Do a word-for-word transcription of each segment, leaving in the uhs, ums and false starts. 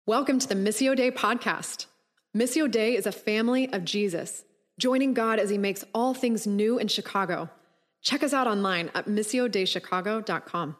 Welcome to the Missio Dei podcast. Missio Dei is a family of Jesus, joining God as he makes all things new in Chicago. Check us out online at missio dei chicago dot com.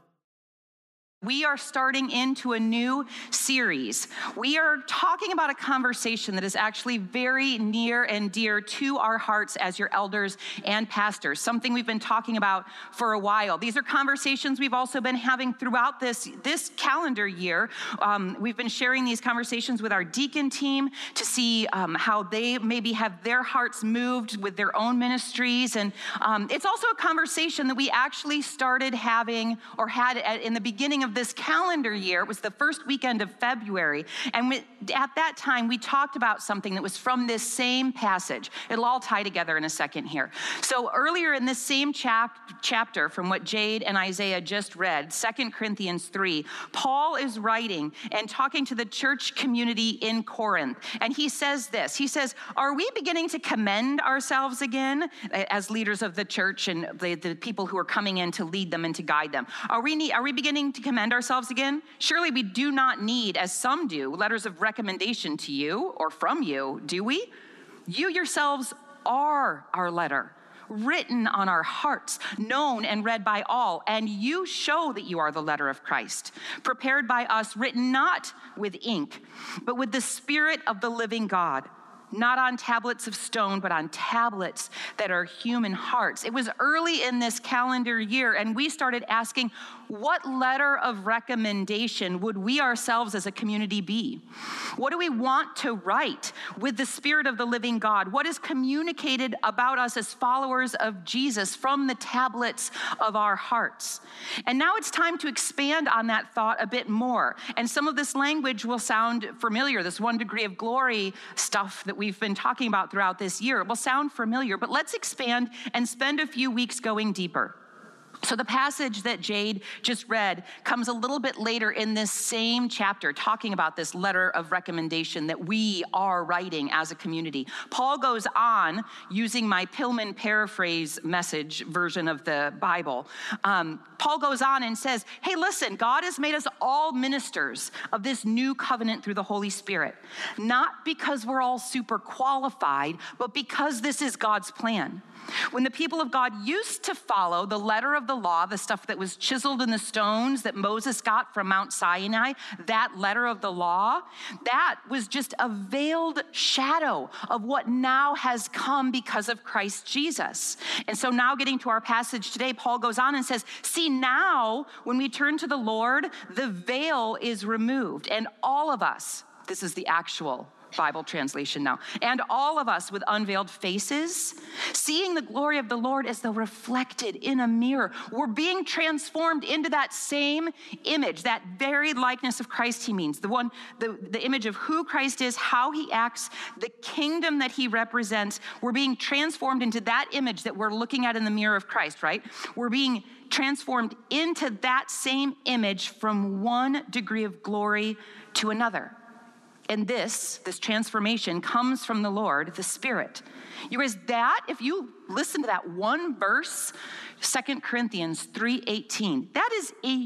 We are starting into a new series. We are talking about a conversation that is actually very near and dear to our hearts as your elders and pastors, something we've been talking about for a while. These are conversations we've also been having throughout this, this calendar year. Um, we've been sharing these conversations with our deacon team to see um, how they maybe have their hearts moved with their own ministries. And um, it's also a conversation that we actually started having or had at, in the beginning of this calendar year. It was the first weekend of February. And we, at that time, we talked about something that was from this same passage. It'll all tie together in a second here. So earlier in this same chap- chapter from what Jade and Isaiah just read, Second Corinthians three, Paul is writing and talking to the church community in Corinth. And he says this, he says, are we beginning to commend ourselves again as leaders of the church and the, the people who are coming in to lead them and to guide them? Are we, are we beginning to commend ourselves again? Surely we do not need, as some do, letters of recommendation to you or from you, do we? You yourselves are our letter, written on our hearts, known and read by all, and you show that you are the letter of Christ, prepared by us, written not with ink, but with the Spirit of the living God, not on tablets of stone, but on tablets that are human hearts. It was early in this calendar year, and we started asking, what letter of recommendation would we ourselves as a community be? What do we want to write with the Spirit of the living God? What is communicated about us as followers of Jesus from the tablets of our hearts? And now it's time to expand on that thought a bit more. And some of this language will sound familiar, this one degree of glory stuff that we've been talking about throughout this year. It will sound familiar, but let's expand and spend a few weeks going deeper. So the passage that Jade just read comes a little bit later in this same chapter, talking about this letter of recommendation that we are writing as a community. Paul goes on, using my Pillman paraphrase message version of the Bible. Um, Paul goes on and says, hey, listen, God has made us all ministers of this new covenant through the Holy Spirit, not because we're all super qualified, but because this is God's plan. When the people of God used to follow the letter of the law, the stuff that was chiseled in the stones that Moses got from Mount Sinai, that letter of the law, that was just a veiled shadow of what now has come because of Christ Jesus. And so now getting to our passage today, Paul goes on and says, see, now when we turn to the Lord, the veil is removed, and all of us, this is the actual Bible translation now, and all of us with unveiled faces, seeing the glory of the Lord as though reflected in a mirror, we're being transformed into that same image, that very likeness of Christ, he means, the one, the, the image of who Christ is, how he acts, the kingdom that he represents. We're being transformed into that image that we're looking at in the mirror of Christ, right? We're being transformed into that same image from one degree of glory to another. And this, this transformation comes from the Lord, the Spirit. You guys, that, if you listen to that one verse, Second Corinthians three eighteen, that is a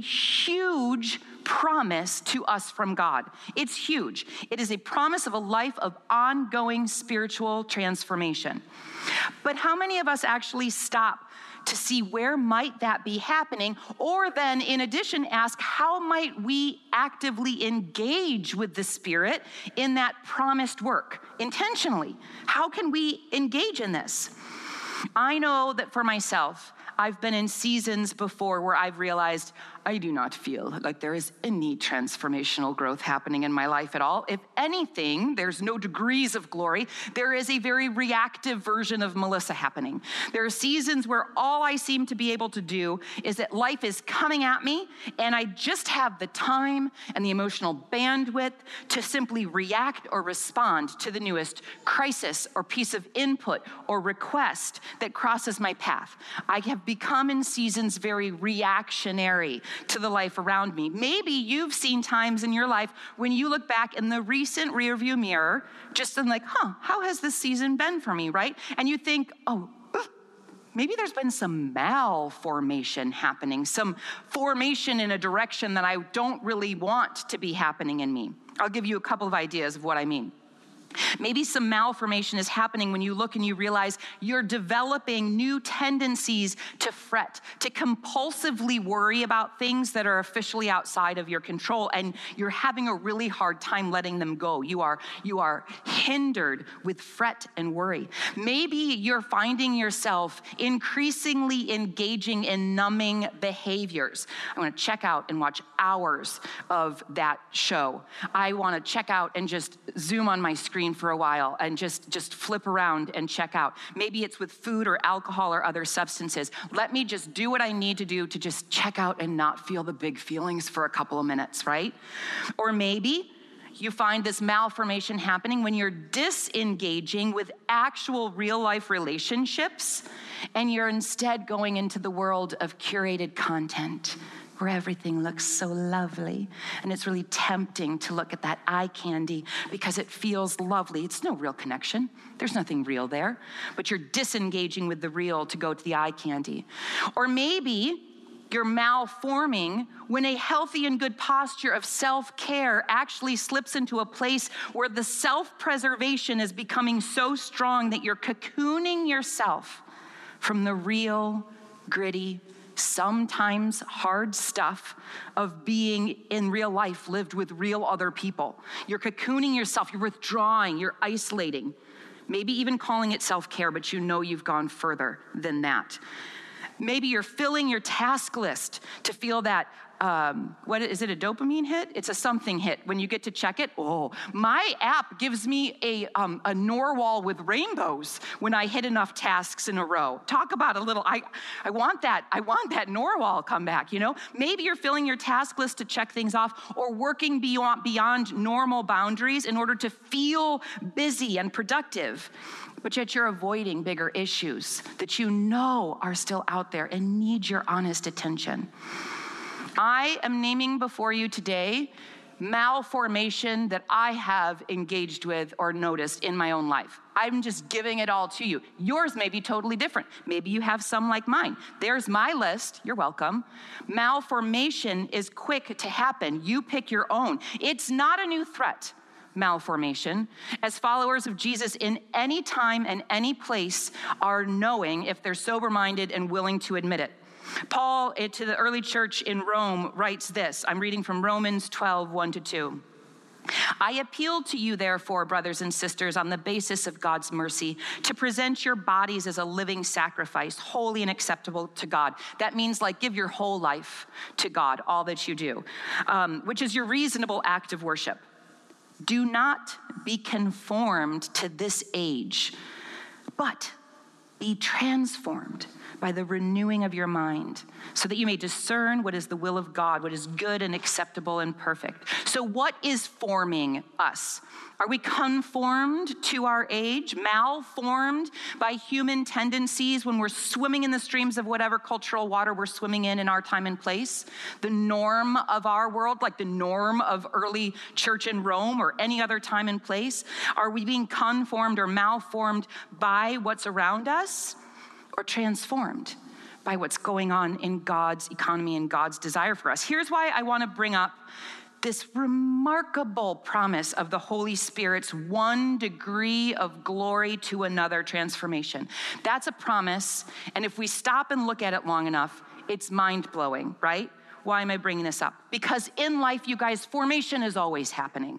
huge promise to us from God. It's huge. It is a promise of a life of ongoing spiritual transformation. But how many of us actually stop to see where might that be happening, or then in addition ask, how might we actively engage with the Spirit in that promised work intentionally? How can we engage in this? I know that for myself, I've been in seasons before where I've realized I do not feel like there is any transformational growth happening in my life at all. If anything, there's no degrees of glory. There is a very reactive version of Melissa happening. There are seasons where all I seem to be able to do is that life is coming at me, and I just have the time and the emotional bandwidth to simply react or respond to the newest crisis or piece of input or request that crosses my path. I have become in seasons very reactionary to the life around me. Maybe you've seen times in your life when you look back in the recent rearview mirror, just in like, huh, how has this season been for me, right? And you think, oh, maybe there's been some malformation happening, some formation in a direction that I don't really want to be happening in me. I'll give you a couple of ideas of what I mean. Maybe some malformation is happening when you look and you realize you're developing new tendencies to fret, to compulsively worry about things that are officially outside of your control, and you're having a really hard time letting them go. You are, you are hindered with fret and worry. Maybe you're finding yourself increasingly engaging in numbing behaviors. I want to check out and watch hours of that show. I want to check out and just zoom on my screen for a while and just, just flip around and check out. Maybe it's with food or alcohol or other substances. Let me just do what I need to do to just check out and not feel the big feelings for a couple of minutes, right? Or maybe you find this malformation happening when you're disengaging with actual real life relationships and you're instead going into the world of curated content where everything looks so lovely. And it's really tempting to look at that eye candy because it feels lovely. It's no real connection. There's nothing real there. But you're disengaging with the real to go to the eye candy. Or maybe you're malforming when a healthy and good posture of self-care actually slips into a place where the self-preservation is becoming so strong that you're cocooning yourself from the real, gritty, sometimes hard stuff of being in real life lived with real other people. You're cocooning yourself, you're withdrawing, you're isolating, maybe even calling it self-care, but you know you've gone further than that. Maybe you're filling your task list to feel that, um, what is it, a dopamine hit? It's a something hit when you get to check it. Oh, my app gives me a, um, a Norwal with rainbows when I hit enough tasks in a row. Talk about a little, I, I want that, I want that Norwal come back, you know? Maybe you're filling your task list to check things off or working beyond, beyond normal boundaries in order to feel busy and productive. But yet you're avoiding bigger issues that you know are still out there and need your honest attention. I am naming before you today malformation that I have engaged with or noticed in my own life. I'm just giving it all to you. Yours may be totally different. Maybe you have some like mine. There's my list. You're welcome. Malformation is quick to happen. You pick your own. It's not a new threat. Malformation, as followers of Jesus in any time and any place are knowing if they're sober-minded and willing to admit it. Paul, to the early church in Rome, writes this. I'm reading from Romans twelve, one to two. I appeal to you, therefore, brothers and sisters, on the basis of God's mercy, to present your bodies as a living sacrifice, holy and acceptable to God. That means like give your whole life to God, all that you do, um, which is your reasonable act of worship. Do not be conformed to this age, but be transformed by the renewing of your mind, so that you may discern what is the will of God, what is good and acceptable and perfect. So what is forming us? Are we conformed to our age, malformed by human tendencies when we're swimming in the streams of whatever cultural water we're swimming in in our time and place? The norm of our world, like the norm of early church in Rome or any other time and place? Are we being conformed or malformed by what's around us, or transformed by what's going on in God's economy and God's desire for us? Here's why I want to bring up this remarkable promise of the Holy Spirit's one degree of glory to another transformation. That's a promise, and if we stop and look at it long enough, it's mind-blowing, right? Why am I bringing this up? Because in life, you guys, formation is always happening.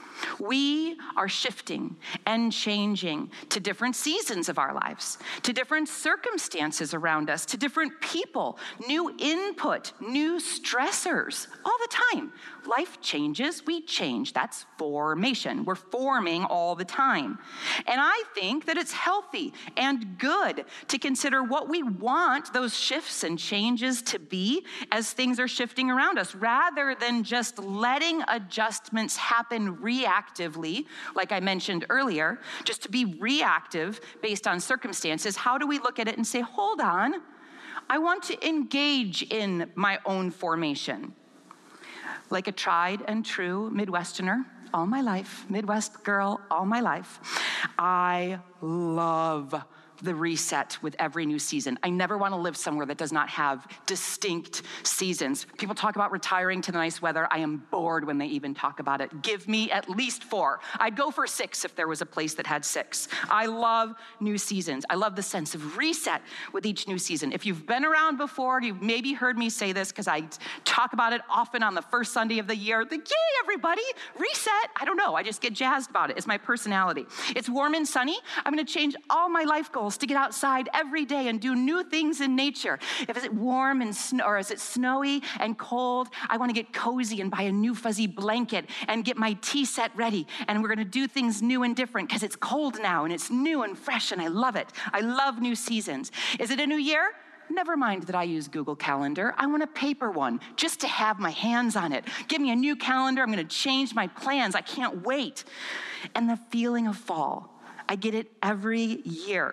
We are shifting and changing to different seasons of our lives, to different circumstances around us, to different people, new input, new stressors, all the time. Life changes, we change. That's formation. We're forming all the time. And I think that it's healthy and good to consider what we want those shifts and changes to be as things are shifting around us, rather than just letting adjustments happen reactively, like I mentioned earlier, just to be reactive based on circumstances. How do we look at it and say, hold on, I want to engage in my own formation? Like a tried and true Midwesterner all my life, Midwest girl all my life, I love the reset with every new season. I never want to live somewhere that does not have distinct seasons. People talk about retiring to the nice weather. I am bored when they even talk about it. Give me at least four. I'd go for six if there was a place that had six. I love new seasons. I love the sense of reset with each new season. If you've been around before, you've maybe heard me say this because I talk about it often on the first Sunday of the year. The, yay, everybody, reset. I don't know. I just get jazzed about it. It's my personality. It's warm and sunny. I'm going to change all my life goals to get outside every day and do new things in nature. If it's warm and snow, or is it snowy and cold, I want to get cozy and buy a new fuzzy blanket and get my tea set ready. And we're going to do things new and different because it's cold now and it's new and fresh and I love it. I love new seasons. Is it a new year? Never mind that I use Google Calendar. I want a paper one just to have my hands on it. Give me a new calendar. I'm going to change my plans. I can't wait. And the feeling of fall, I get it every year.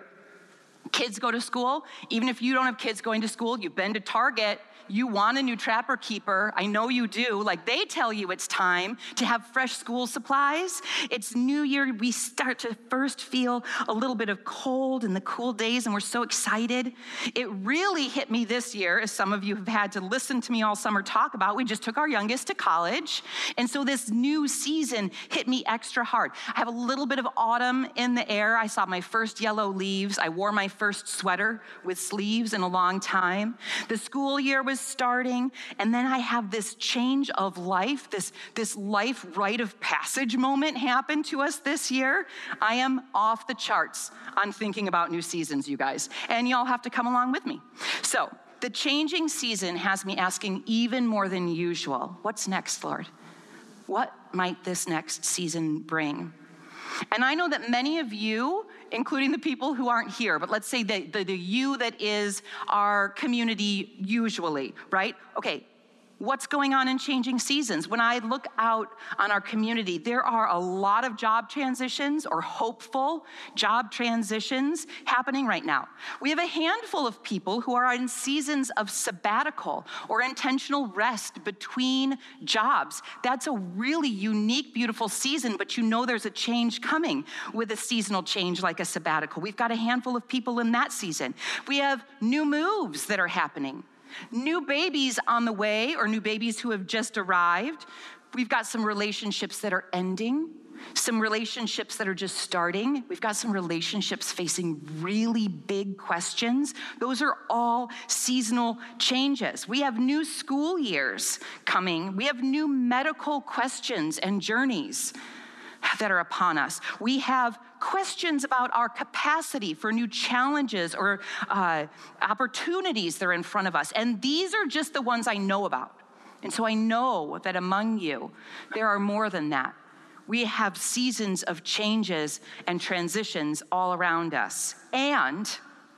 Kids go to school. Even if you don't have kids going to school, you've been to Target, you want a new Trapper Keeper. I know you do. Like they tell you it's time to have fresh school supplies. It's New Year. We start to first feel a little bit of cold in the cool days, and we're so excited. It really hit me this year, as some of you have had to listen to me all summer talk about. We just took our youngest to college, and so this new season hit me extra hard. I have a little bit of autumn in the air. I saw my first yellow leaves. I wore my first sweater with sleeves in a long time. The school year was starting, and then I have this change of life, this, this life rite of passage moment happened to us this year. I am off the charts on thinking about new seasons, you guys, and y'all have to come along with me. So the changing season has me asking even more than usual, what's next, Lord? What might this next season bring? And I know that many of you, including the people who aren't here, but let's say the, the, the you that is our community usually, right? Okay, what's going on in changing seasons? When I look out on our community, there are a lot of job transitions or hopeful job transitions happening right now. We have a handful of people who are in seasons of sabbatical or intentional rest between jobs. That's a really unique, beautiful season, but you know there's a change coming with a seasonal change like a sabbatical. We've got a handful of people in that season. We have new moves that are happening. New babies on the way, or new babies who have just arrived. We've got some relationships that are ending, some relationships that are just starting. We've got some relationships facing really big questions. Those are all seasonal changes. We have new school years coming. We have new medical questions and journeys that are upon us. We have questions about our capacity for new challenges or uh, opportunities that are in front of us. And these are just the ones I know about. And so I know that among you, there are more than that. We have seasons of changes and transitions all around us. And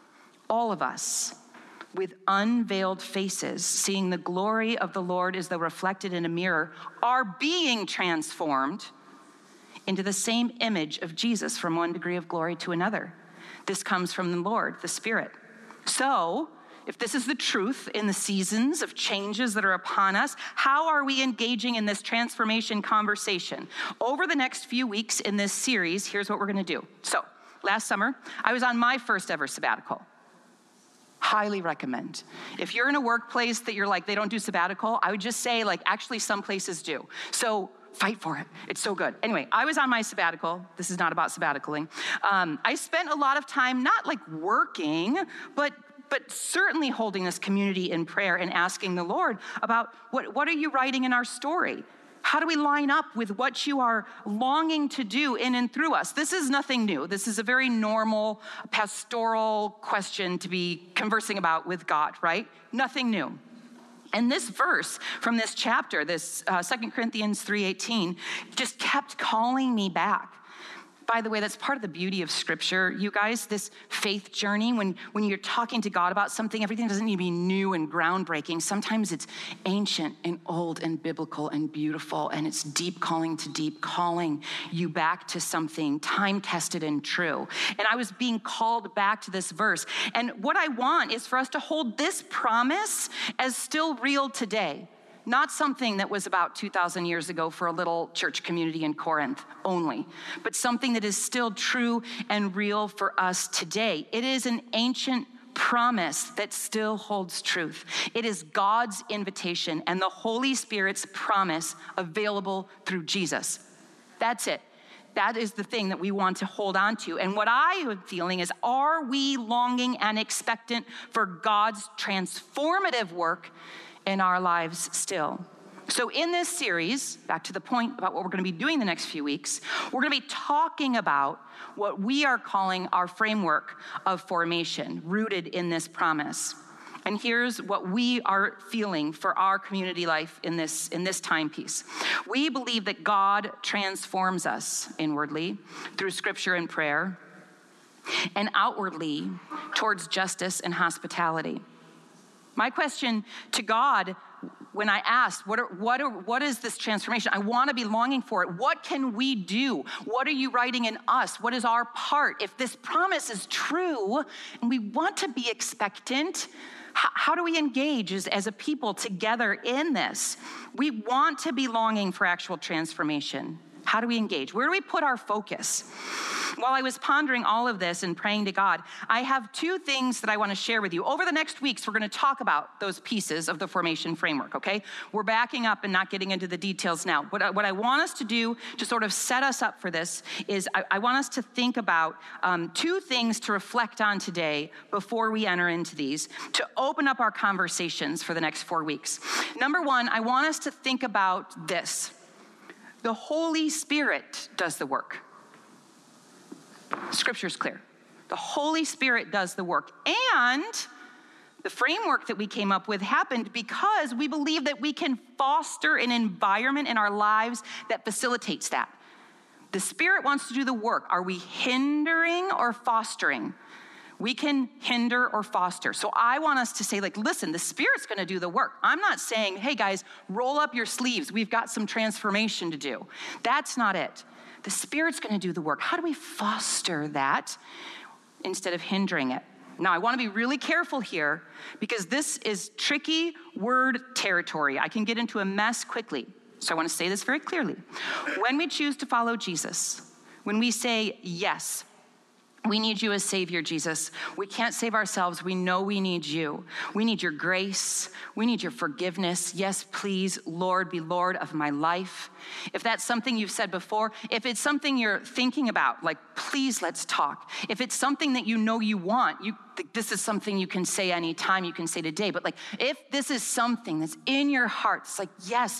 all of us, with unveiled faces, seeing the glory of the Lord as though reflected in a mirror, are being transformed into the same image of Jesus from one degree of glory to another. This comes from the Lord, the Spirit. So, if this is the truth in the seasons of changes that are upon us, how are we engaging in this transformation conversation? Over the next few weeks in this series, here's what we're gonna do. So, last summer, I was on my first ever sabbatical. Highly recommend. If you're in a workplace that you're like, they don't do sabbatical, I would just say, like, actually some places do. So, fight for it. It's so good. Anyway, I was on my sabbatical. This is not about sabbaticaling. Um, I spent a lot of time not like working, but but certainly holding this community in prayer and asking the Lord about what, what are you writing in our story? How do we line up with what you are longing to do in and through us? This is nothing new. This is a very normal pastoral question to be conversing about with God, right? Nothing new. And this verse from this chapter, this uh, Second Corinthians three eighteen, just kept calling me back. By the way, that's part of the beauty of Scripture, you guys, this faith journey. When, when you're talking to God about something, everything doesn't need to be new and groundbreaking. Sometimes it's ancient and old and biblical and beautiful, and it's deep calling to deep, calling you back to something time-tested and true. And I was being called back to this verse. And what I want is for us to hold this promise as still real today. Not something that was about two thousand years ago for a little church community in Corinth only, but something that is still true and real for us today. It is an ancient promise that still holds truth. It is God's invitation and the Holy Spirit's promise available through Jesus. That's it. That is the thing that we want to hold on to. And what I am feeling is, are we longing and expectant for God's transformative work in our lives still? So in this series, back to the point about what we're going to be doing the next few weeks, we're going to be talking about what we are calling our framework of formation, rooted in this promise. And here's what we are feeling for our community life in this, in this timepiece. We believe that God transforms us inwardly through scripture and prayer, and outwardly towards justice and hospitality. My question to God when I asked, what, are, what, are, what is this transformation? I want to be longing for it. What can we do? What are you writing in us? What is our part? If this promise is true and we want to be expectant, how, how do we engage as, as a people together in this? We want to be longing for actual transformation. How do we engage? Where do we put our focus? While I was pondering all of this and praying to God, I have two things that I want to share with you. Over the next weeks, we're going to talk about those pieces of the formation framework, okay? We're backing up and not getting into the details now. What I, what I want us to do to sort of set us up for this is I, I want us to think about um, two things to reflect on today before we enter into these, to open up our conversations for the next four weeks. Number one, I want us to think about this. The Holy Spirit does the work. Scripture's clear. The Holy Spirit does the work. And the framework that we came up with happened because we believe that we can foster an environment in our lives that facilitates that. The Spirit wants to do the work. Are we hindering or fostering? We can hinder or foster. So I want us to say, like, listen, the Spirit's going to do the work. I'm not saying, hey, guys, roll up your sleeves. We've got some transformation to do. That's not it. The Spirit's going to do the work. How do we foster that instead of hindering it? Now, I want to be really careful here because this is tricky word territory. I can get into a mess quickly. So I want to say this very clearly. When we choose to follow Jesus, when we say yes, we need you as Savior, Jesus. We can't save ourselves. We know we need you. We need your grace. We need your forgiveness. Yes, please, Lord, be Lord of my life. If that's something you've said before, if it's something you're thinking about, like, please, let's talk. If it's something that you know you want, you this is something you can say anytime, you can say today. But like, if this is something that's in your heart, it's like, yes,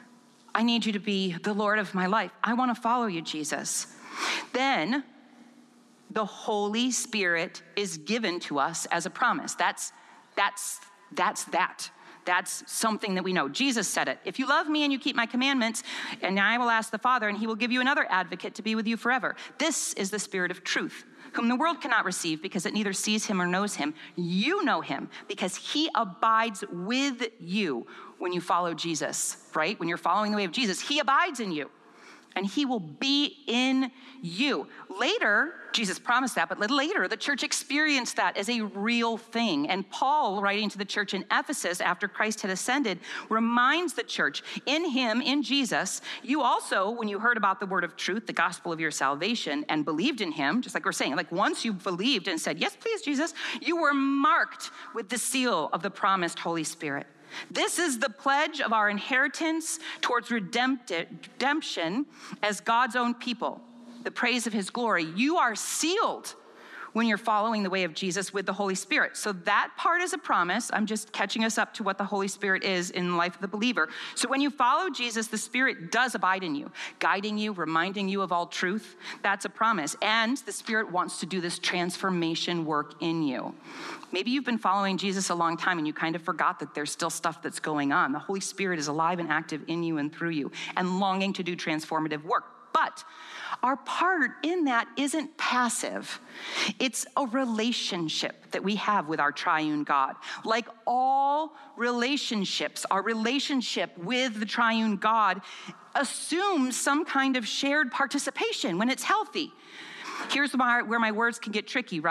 I need you to be the Lord of my life. I want to follow you, Jesus. Then the Holy Spirit is given to us as a promise. That's, that's, that's that. That's something that we know. Jesus said it. If you love me and you keep my commandments, and I will ask the Father, and he will give you another advocate to be with you forever. This is the Spirit of truth, whom the world cannot receive because it neither sees him or knows him. You know him because he abides with you when you follow Jesus, right? When you're following the way of Jesus, he abides in you. And he will be in you. Later, Jesus promised that, but later the church experienced that as a real thing. And Paul, writing to the church in Ephesus after Christ had ascended, reminds the church, in him, in Jesus, you also, when you heard about the word of truth, the gospel of your salvation, and believed in him, just like we're saying, like once you believed and said, yes, please, Jesus, you were marked with the seal of the promised Holy Spirit. This is the pledge of our inheritance towards redemption as God's own people, the praise of his glory. You are sealed when you're following the way of Jesus with the Holy Spirit. So that part is a promise. I'm just catching us up to what the Holy Spirit is in the life of the believer. So when you follow Jesus, the Spirit does abide in you, guiding you, reminding you of all truth. That's a promise. And the Spirit wants to do this transformation work in you. Maybe you've been following Jesus a long time and you kind of forgot that there's still stuff that's going on. The Holy Spirit is alive and active in you and through you and longing to do transformative work. But our part in that isn't passive. It's a relationship that we have with our triune God. Like all relationships, our relationship with the triune God assumes some kind of shared participation when it's healthy. Here's where my words can get tricky, right?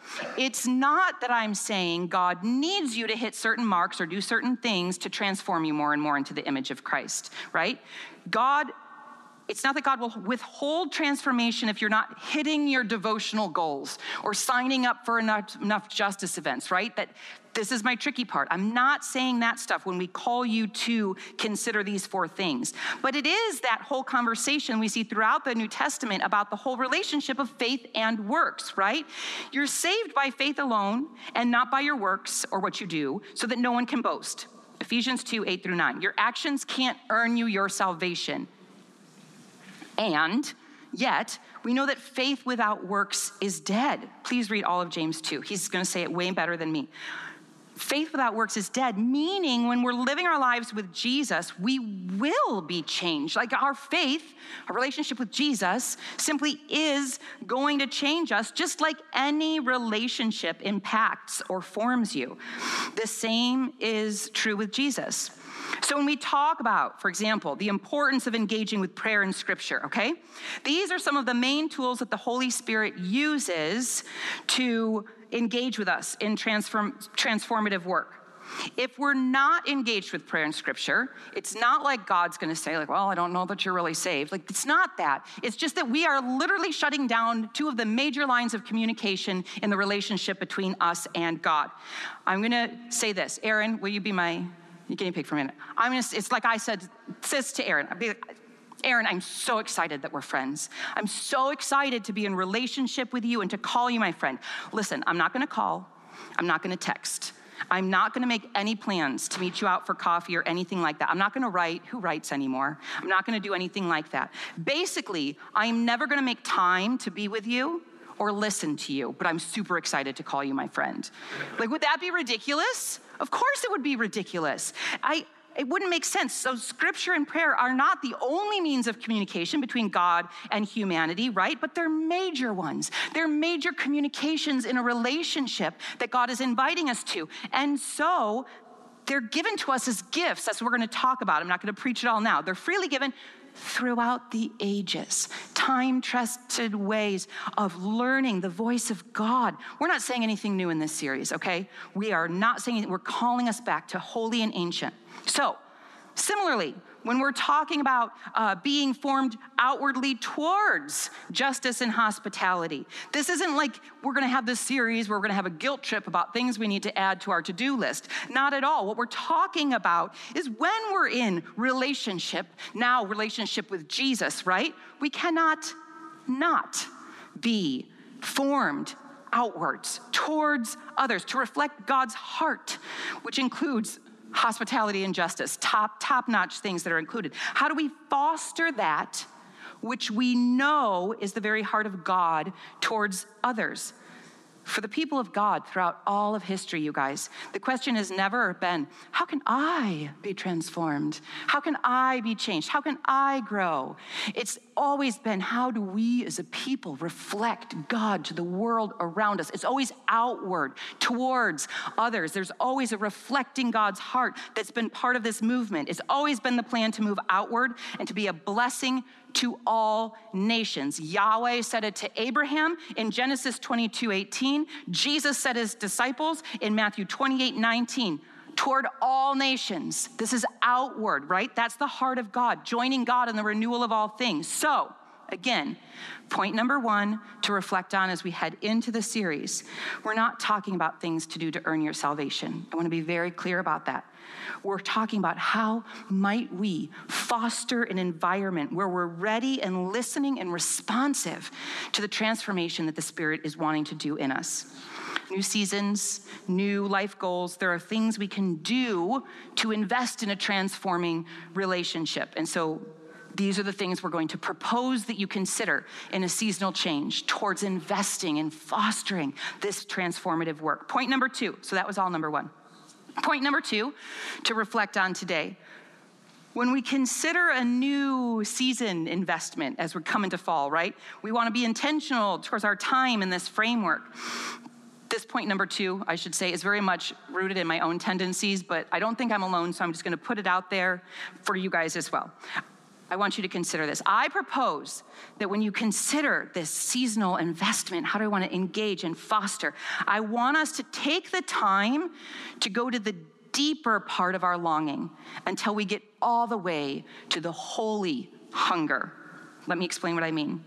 It's not that I'm saying God needs you to hit certain marks or do certain things to transform you more and more into the image of Christ, right? God, it's not that God will withhold transformation if you're not hitting your devotional goals or signing up for enough, enough justice events, right? That this is my tricky part. I'm not saying that stuff when we call you to consider these four things. But it is that whole conversation we see throughout the New Testament about the whole relationship of faith and works, right? You're saved by faith alone and not by your works or what you do, so that no one can boast. Ephesians two, eight through nine. Your actions can't earn you your salvation. And yet, we know that faith without works is dead. Please read all of James two. He's going to say it way better than me. Faith without works is dead, meaning when we're living our lives with Jesus, we will be changed. Like our faith, our relationship with Jesus simply is going to change us, just like any relationship impacts or forms you. The same is true with Jesus. So when we talk about, for example, the importance of engaging with prayer and scripture, okay? These are some of the main tools that the Holy Spirit uses to engage with us in transform, transformative work. If we're not engaged with prayer and scripture, it's not like God's going to say, like, well, I don't know that you're really saved. Like, it's not that. It's just that we are literally shutting down two of the major lines of communication in the relationship between us and God. I'm going to say this. Aaron, will you be my guinea pig for a minute? I'm going to, it's like I said, sis to Aaron. I'd be like, Aaron, I'm so excited that we're friends. I'm so excited to be in relationship with you and to call you my friend. Listen, I'm not going to call. I'm not going to text. I'm not going to make any plans to meet you out for coffee or anything like that. I'm not going to write. Who writes anymore? I'm not going to do anything like that. Basically, I'm never going to make time to be with you or listen to you, but I'm super excited to call you my friend. Like, would that be ridiculous? Of course it would be ridiculous. I... It wouldn't make sense. So scripture and prayer are not the only means of communication between God and humanity, right? But they're major ones. They're major communications in a relationship that God is inviting us to. And so they're given to us as gifts. That's what we're going to talk about. I'm not going to preach it all now. They're freely given throughout the ages, time-tested ways of learning the voice of God. We're not saying anything new in this series, okay? We are not saying anything. We're calling us back to holy and ancient. So, similarly, when we're talking about uh, being formed outwardly towards justice and hospitality, this isn't like we're going to have this series where we're going to have a guilt trip about things we need to add to our to-do list. Not at all. What we're talking about is when we're in relationship, now relationship with Jesus, right? We cannot not be formed outwards towards others to reflect God's heart, which includes hospitality and justice, top, top-notch things that are included. How do we foster that which we know is the very heart of God towards others? For the people of God throughout all of history, you guys, the question has never been, how can I be transformed? How can I be changed? How can I grow? It's always been, how do we as a people reflect God to the world around us? It's always outward towards others. There's always a reflecting God's heart that's been part of this movement. It's always been the plan to move outward and to be a blessing to all nations. Yahweh said it to Abraham in Genesis twenty-two eighteen. Jesus said his disciples in Matthew twenty-eight nineteen. Toward all nations. This is outward, right? That's the heart of God, joining God in the renewal of all things. So, again, point number one to reflect on as we head into the series, we're not talking about things to do to earn your salvation. I want to be very clear about that. We're talking about how might we foster an environment where we're ready and listening and responsive to the transformation that the Spirit is wanting to do in us. New seasons, new life goals. There are things we can do to invest in a transforming relationship. And so these are the things we're going to propose that you consider in a seasonal change towards investing and fostering this transformative work. Point number two. So that was all number one. Point number two to reflect on today. When we consider a new season investment as we're coming to fall, right? We want to be intentional towards our time in this framework. This point number two, I should say, is very much rooted in my own tendencies, but I don't think I'm alone, so I'm just going to put it out there for you guys as well. I want you to consider this. I propose that when you consider this seasonal investment, how do I want to engage and foster? I want us to take the time to go to the deeper part of our longing until we get all the way to the holy hunger. Let me explain what I mean.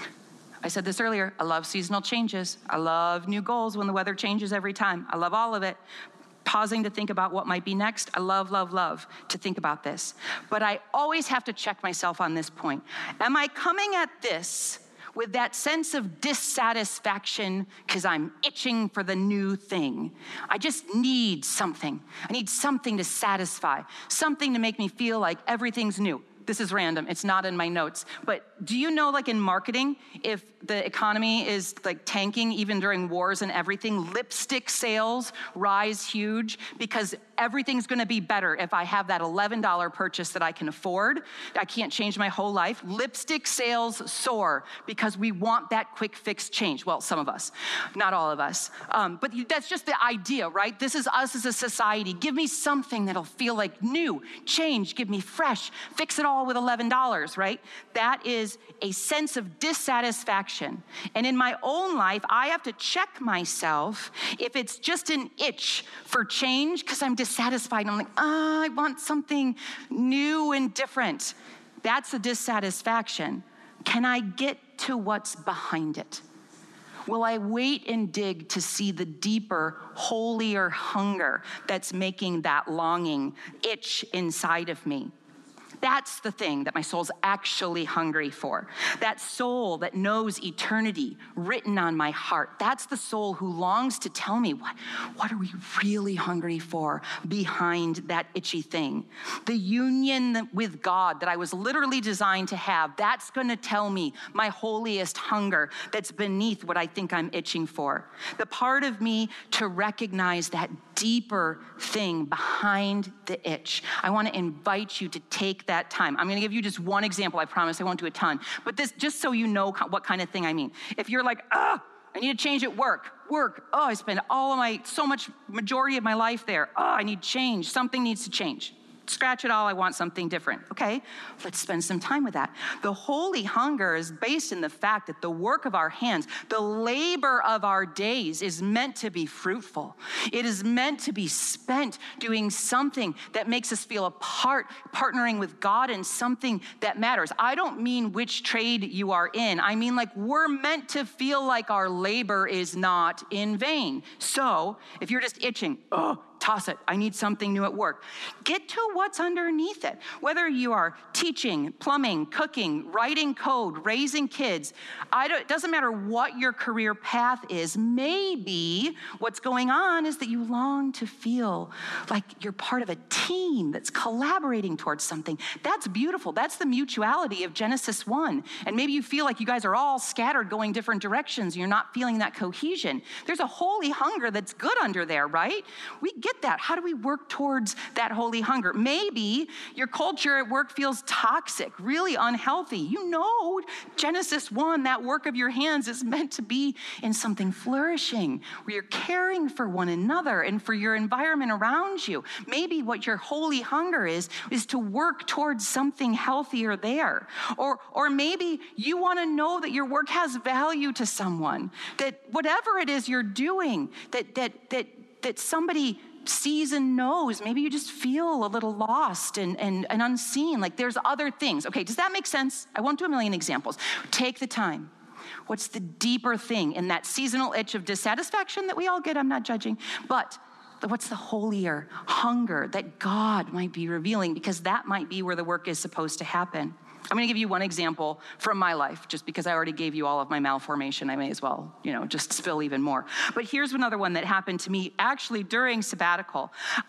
I said this earlier, I love seasonal changes. I love new goals when the weather changes every time. I love all of it. Pausing to think about what might be next. I love, love, love to think about this. But I always have to check myself on this point. Am I coming at this with that sense of dissatisfaction because I'm itching for the new thing? I just need something. I need something to satisfy, something to make me feel like everything's new. This is random, it's not in my notes. But do you know, like in marketing, if the economy is like tanking even during wars and everything, lipstick sales rise huge because everything's gonna be better if I have that eleven dollars purchase that I can afford. I can't change my whole life. Lipstick sales soar because we want that quick fix change. Well, some of us, not all of us. Um, but that's just the idea, right? This is us as a society. Give me something that'll feel like new, change, give me fresh, fix it all with eleven dollars, right? That is a sense of dissatisfaction. And in my own life, I have to check myself if it's just an itch for change because I'm dissatisfied. I'm like, oh, I want something new and different. That's a dissatisfaction. Can I get to what's behind it? Will I wait and dig to see the deeper, holier hunger that's making that longing itch inside of me? That's the thing that my soul's actually hungry for. That soul that knows eternity written on my heart. That's the soul who longs to tell me, what, what are we really hungry for behind that itchy thing? The union with God that I was literally designed to have, that's gonna tell me my holiest hunger that's beneath what I think I'm itching for. The part of me to recognize that deeper thing behind the itch. I want to invite you to take that time. I'm going to give you just one example. I promise I won't do a ton. But this, just so you know what kind of thing I mean. If you're like, ah, I need to change at work. Work. Oh, I spend all of my, so much majority of my life there. Oh, I need change. Something needs to change. Scratch it all, I want something different. Okay, let's spend some time with that. The holy hunger is based in the fact that the work of our hands, the labor of our days is meant to be fruitful. It is meant to be spent doing something that makes us feel a part, partnering with God in something that matters. I don't mean which trade you are in. I mean like we're meant to feel like our labor is not in vain. So if you're just itching, oh, toss it. I need something new at work. Get to what's underneath it. Whether you are teaching, plumbing, cooking, writing code, raising kids, I don't, it doesn't matter what your career path is. Maybe what's going on is that you long to feel like you're part of a team that's collaborating towards something. That's beautiful. That's the mutuality of Genesis one. And maybe you feel like you guys are all scattered going different directions. You're not feeling that cohesion. There's a holy hunger that's good under there, right? We get that. How do we work towards that holy hunger? Maybe your culture at work feels toxic, really unhealthy. You know, Genesis one, that work of your hands is meant to be in something flourishing, where you're caring for one another and for your environment around you. Maybe what your holy hunger is, is to work towards something healthier there. Or, or maybe you want to know that your work has value to someone, that whatever it is you're doing, that, that, that, that somebody sees and knows. Maybe you just feel a little lost and, and, and unseen, like there's other things. Okay, does that make sense? I won't do a million examples. Take the time. What's the deeper thing in that seasonal itch of dissatisfaction that we all get? I'm not judging, but what's the holier hunger that God might be revealing? Because that might be where the work is supposed to happen. I'm going to give you one example from my life, just because I already gave you all of my malformation. I may as well, you know, just spill even more. But here's another one that happened to me actually during sabbatical.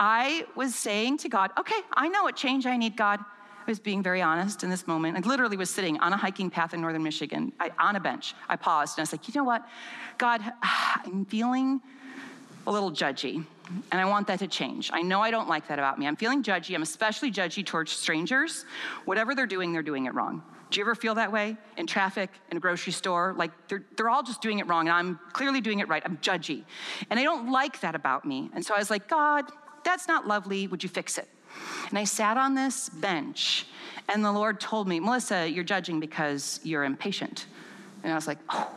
I was saying to God, okay, I know what change I need, God. I was being very honest in this moment. I literally was sitting on a hiking path in northern Michigan, I, on a bench. I paused and I was like, you know what, God, I'm feeling a little judgy. And I want that to change. I know I don't like that about me. I'm feeling judgy. I'm especially judgy towards strangers. Whatever they're doing, they're doing it wrong. Do you ever feel that way in traffic, in a grocery store? Like they're, they're all just doing it wrong, and I'm clearly doing it right. I'm judgy. And I don't like that about me. And so I was like, God, that's not lovely. Would you fix it? And I sat on this bench, and the Lord told me, Melissa, you're judging because you're impatient. And I was like, oh,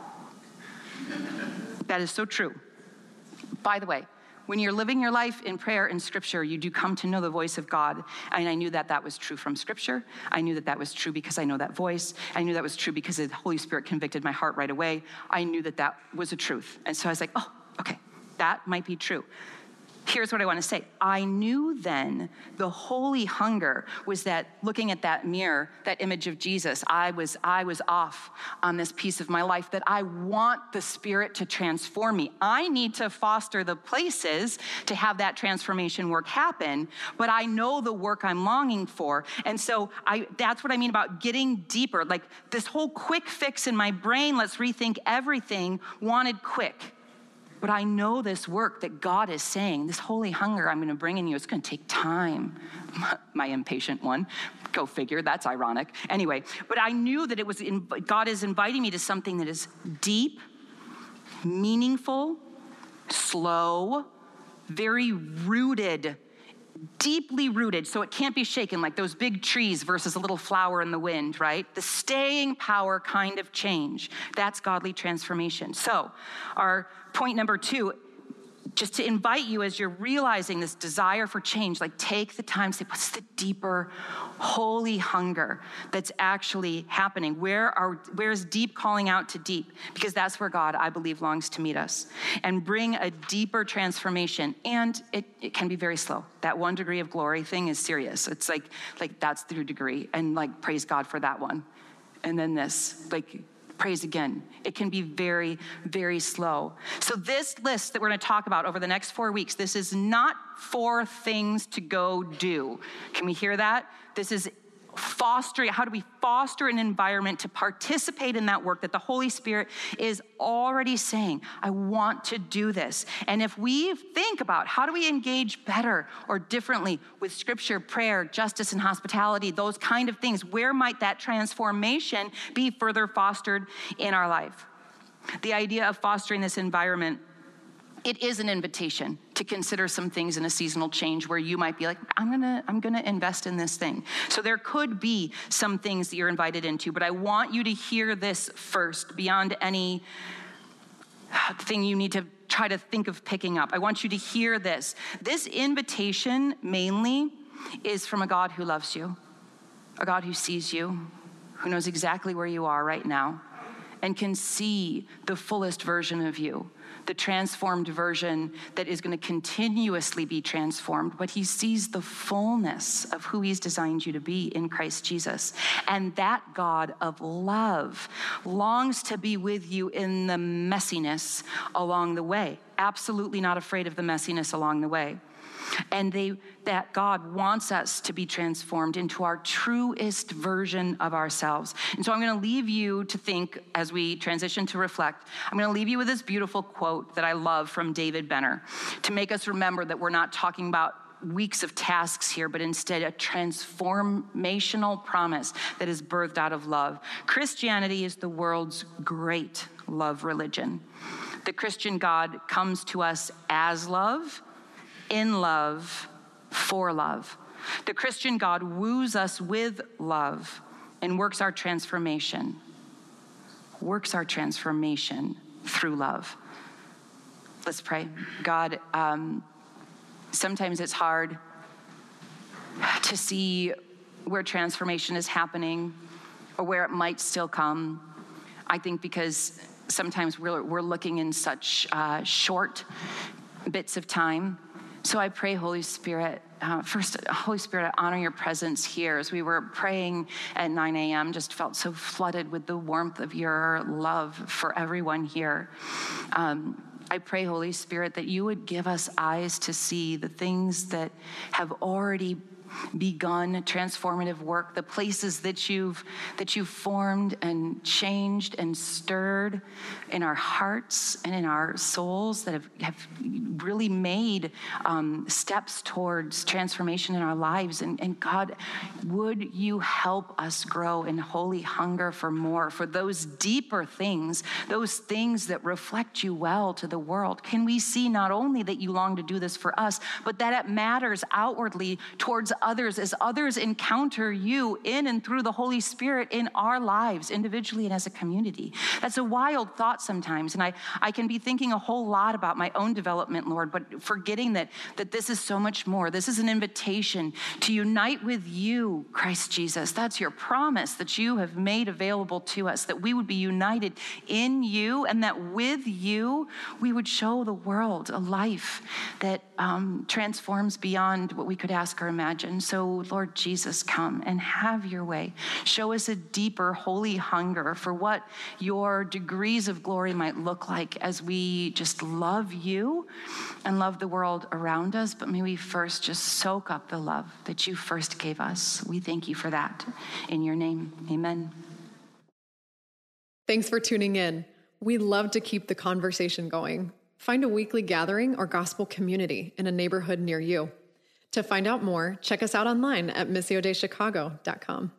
that is so true. By the way, when you're living your life in prayer and scripture, you do come to know the voice of God. And I knew that that was true from scripture. I knew that that was true because I know that voice. I knew that was true because the Holy Spirit convicted my heart right away. I knew that that was a truth. And so I was like, oh, okay, that might be true. Here's what I want to say. I knew then the holy hunger was that looking at that mirror, that image of Jesus, I was I was off on this piece of my life, that I want the Spirit to transform me. I need to foster the places to have that transformation work happen, but I know the work I'm longing for. And so I that's what I mean about getting deeper. Like this whole quick fix in my brain, let's rethink everything, wanted quick. But I know this work that God is saying, this holy hunger I'm going to bring in you, it's going to take time. My impatient one. Go figure, that's ironic. Anyway, but I knew that it was in, God is inviting me to something that is deep, meaningful, slow, very rooted, deeply rooted, so it can't be shaken like those big trees versus a little flower in the wind, right? The staying power kind of change. That's godly transformation. So our point number two, just to invite you as you're realizing this desire for change, like take the time to say, what's the deeper holy hunger that's actually happening? Where are where is deep calling out to deep? Because that's where God, I believe, longs to meet us and bring a deeper transformation. And it, it can be very slow. That one degree of glory thing is serious. It's like, like that's through degree. And like, praise God for that one. And then this, like, praise again. It can be very, very slow. So this list that we're going to talk about over the next four weeks, this is not four things to go do. Can we hear that? This is fostering, how do we foster an environment to participate in that work that the Holy Spirit is already saying, I want to do this. And if we think about how do we engage better or differently with scripture, prayer, justice, and hospitality, those kind of things, where might that transformation be further fostered in our life? The idea of fostering this environment, it is an invitation to consider some things in a seasonal change where you might be like, I'm gonna, I'm gonna invest in this thing. So there could be some things that you're invited into, but I want you to hear this first beyond any thing you need to try to think of picking up. I want you to hear this. This invitation mainly is from a God who loves you, a God who sees you, who knows exactly where you are right now, and can see the fullest version of you, the transformed version that is going to continuously be transformed, but he sees the fullness of who he's designed you to be in Christ Jesus. And that God of love longs to be with you in the messiness along the way, absolutely not afraid of the messiness along the way. And they, that God wants us to be transformed into our truest version of ourselves. And so I'm going to leave you to think as we transition to reflect. I'm going to leave you with this beautiful quote that I love from David Benner to make us remember that we're not talking about weeks of tasks here, but instead a transformational promise that is birthed out of love. Christianity is the world's great love religion. The Christian God comes to us as love, in love, for love. The Christian God woos us with love and works our transformation, works our transformation through love. Let's pray. God, um, sometimes it's hard to see where transformation is happening or where it might still come. I think because sometimes we're, we're looking in such uh, short bits of time. So I pray, Holy Spirit, uh, first, Holy Spirit, I honor your presence here. As we were praying at nine a.m., just felt so flooded with the warmth of your love for everyone here. Um, I pray, Holy Spirit, that you would give us eyes to see the things that have already begun transformative work, the places that you've that you've formed and changed and stirred in our hearts and in our souls that have, have really made um, steps towards transformation in our lives. And, and God, would you help us grow in holy hunger for more, for those deeper things, those things that reflect you well to the world? Can we see not only that you long to do this for us, but that it matters outwardly towards others as others encounter you in and through the Holy Spirit in our lives, individually and as a community. That's a wild thought sometimes. And I, I can be thinking a whole lot about my own development, Lord, but forgetting that, that this is so much more. This is an invitation to unite with you, Christ Jesus. That's your promise that you have made available to us, that we would be united in you, and that with you, we would show the world a life that um, transforms beyond what we could ask or imagine. So, Lord Jesus, come and have your way. Show us a deeper, holy hunger for what your degrees of glory might look like as we just love you and love the world around us. But may we first just soak up the love that you first gave us. We thank you for that. In your name, amen. Thanks for tuning in. We love to keep the conversation going. Find a weekly gathering or gospel community in a neighborhood near you. To find out more, check us out online at missio dei chicago dot com.